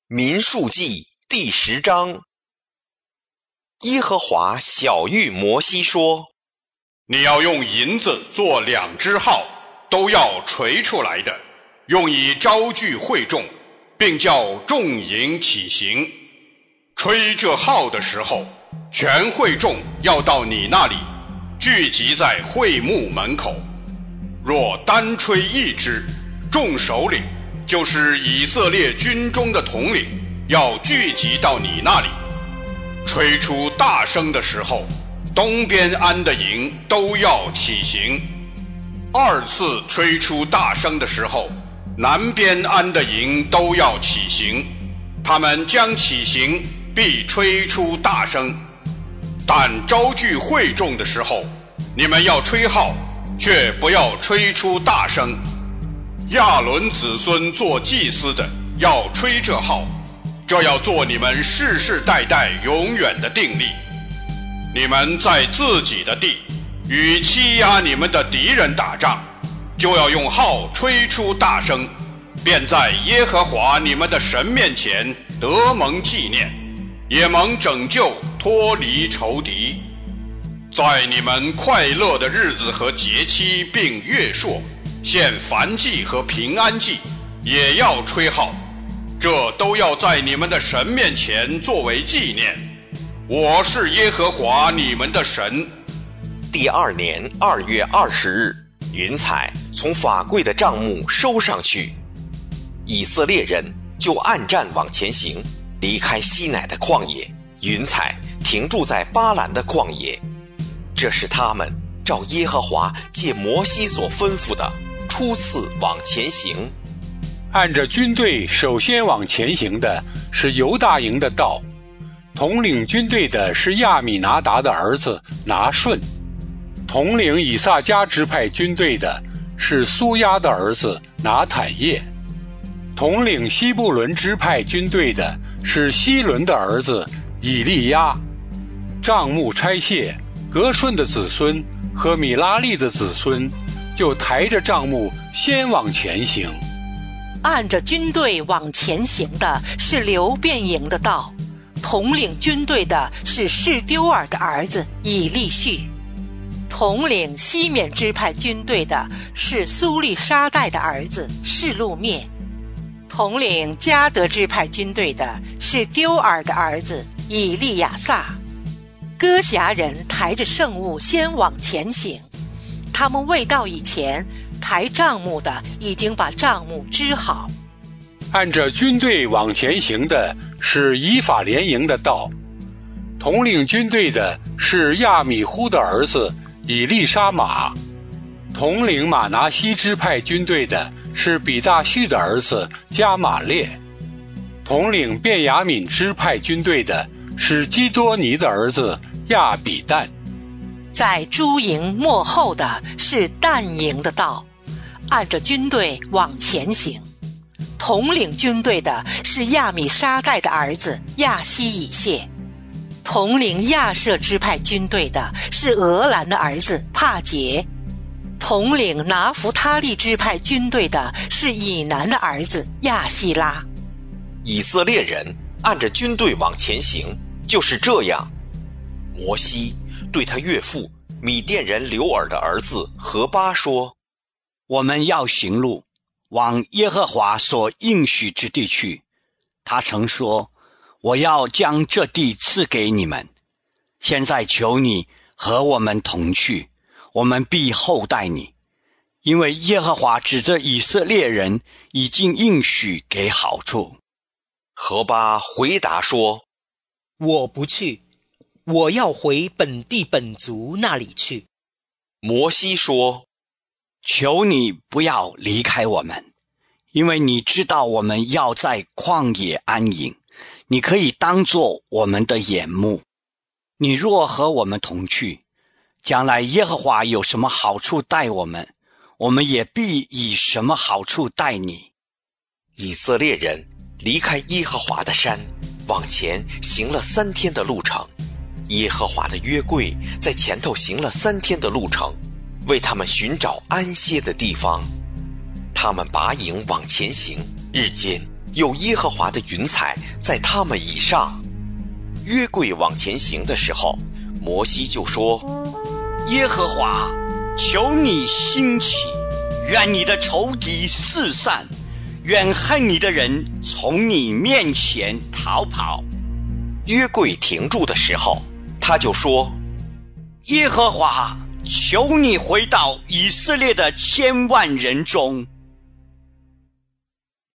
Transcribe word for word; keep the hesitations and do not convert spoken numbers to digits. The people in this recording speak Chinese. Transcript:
民数记第十章。耶和华晓谕摩西说： 你要用银子做两只号，都要锤出来的，用以招聚会众，并叫众营起行。吹这号的时候，全会众要到你那里，聚集在会幕门口。若单吹一支，众首领，就是以色列军中的统领，要聚集到你那里。吹出大声的时候，东边安的营都要起行。二次吹出大声的时候，南边安的营都要起行。他们将起行，必吹出大声。但招聚会众的时候，你们要吹号，却不要吹出大声。亚伦子孙做祭司的要吹这号，这要做你们世世代代永远的定例。你们在自己的地与欺压你们的敌人打仗，就要用号吹出大声，便在耶和华你们的神面前得蒙纪念，也蒙拯救，脱离仇敌。在你们快乐的日子和节期并月朔，献燔祭和平安祭，也要吹号，这都要在你们的神面前作为纪念。我是耶和华你们的神。 第二年二月二十日，云彩从法柜的帐幕收上去，以色列人就按战往前行，离开西乃的旷野，云彩停住在巴兰的旷野。这是他们照耶和华借摩西所吩咐的，初次往前行。 按着军队首先往前行的是犹大营的道，统领军队的是亚米拿达的儿子拿顺，统领以萨迦支派军队的是苏押的儿子拿坦叶，统领西布伦支派军队的是希伦的儿子以利押。帐幕拆卸，革顺的子孙和米拉利的子孙就抬着帐幕先往前行。 按着军队往前行的是流便营的道，统领军队的是示丢尔的儿子以利续，统领西缅支派军队的是苏利沙代的儿子示路灭，统领迦得支派军队的是丢尔的儿子以利亚撒。哥辖人抬着圣物先往前行，他们未到以前，抬帐幕的已经把帐幕支好。 按着军队往前行的是以法莲营的道，统领军队的是亚米忽的儿子以利沙玛，统领马拿西支派军队的是比大叙的儿子加玛列，统领便雅悯支派军队的是基多尼的儿子亚比旦。 在诸营末后的是但营的道，按着军队往前行，统领军队的是亚米沙代的儿子亚希以谢，统领亚舍支派军队的是俄兰的儿子帕杰，统领拿弗他利支派军队的是以南的儿子亚希拉。 以色列人按着军队往前行，就是这样。摩西对他岳父米甸人流尔的儿子何巴说： 我们要行路，往耶和华所应许之地去。他曾说，我要将这地赐给你们。现在求你和我们同去，我们必厚待你，因为耶和华指着以色列人已经应许给好处。 何巴回答说： 我不去，我要回本地本族那里去。 摩西说： 求你不要离开我们，因为你知道我们要在旷野安营，你可以当作我们的眼目。你若和我们同去，将来耶和华有什么好处待我们，我们也必以什么好处待你。 以色列人离开耶和华的山，往前行了三天的路程。耶和华的约柜在前头行了三天的路程，为他们寻找安歇的地方。他们拔营往前行，日间有耶和华的云彩在他们以上。约柜往前行的时候，摩西就说： 耶和华，求你兴起，愿你的仇敌四散，愿恨你的人从你面前逃跑。 约柜停住的时候，他就说： 耶和华，求你回到以色列的千万人中，